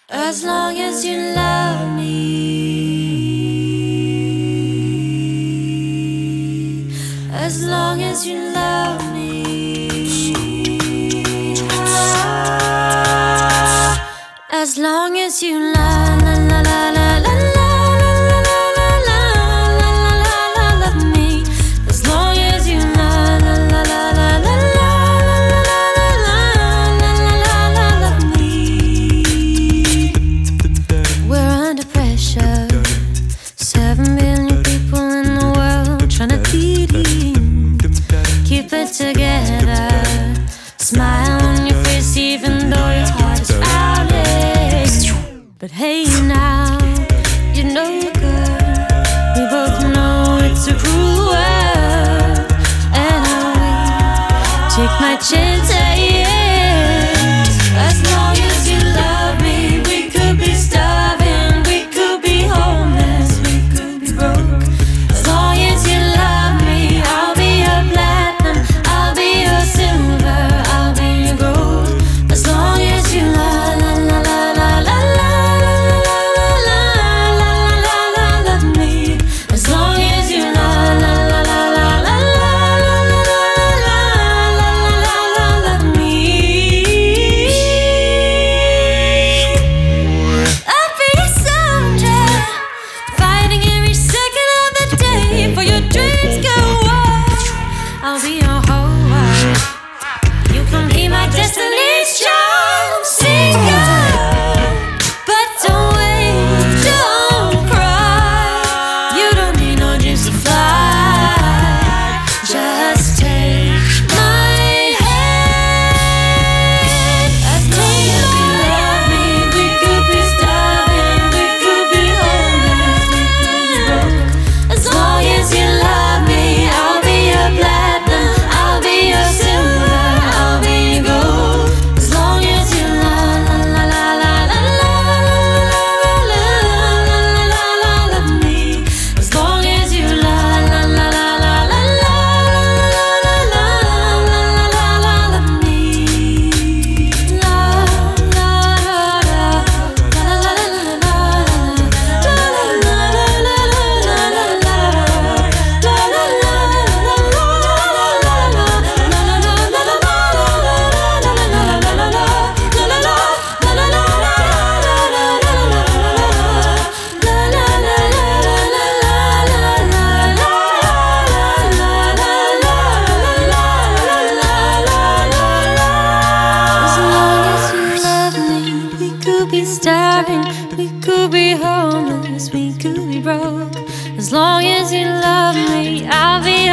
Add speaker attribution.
Speaker 1: As long as you love me, as long as you love me, as long as you la la la la la la love me, as long as you la la la la la love me. We're under pressure, 7 billion people in the world trying to keep it together. Smile on your face even though your heart is rowdy. But hey now, you know you're good. We both know it's a cruel world, and I will take my chance at yes. As long as you love me, we could be starving, we could be homeless, we could be broke. As long as you love me, I'll be your platinum, I'll be your silver, I'll be your gold. As long as you la la la la la la love me. As long as you la la la la la la love me. I'll be your soldier, fighting every second of the day for your dreams go on. I'll be your whole world. You can be my Destiny's Child singer. But don't wait, don't cry. You don't need no dreams to fly. Just take my hand. As long as you love me, we could be starving, we could be homeless, we could be broke. As long as you love me, I'll be your platinum, I'll be your silver, I'll be your gold. As long as you la la la la la la love me. As long as you la la la la la la love me. La la starving, we could be homeless, we could be broke. As long as you love me, I'll be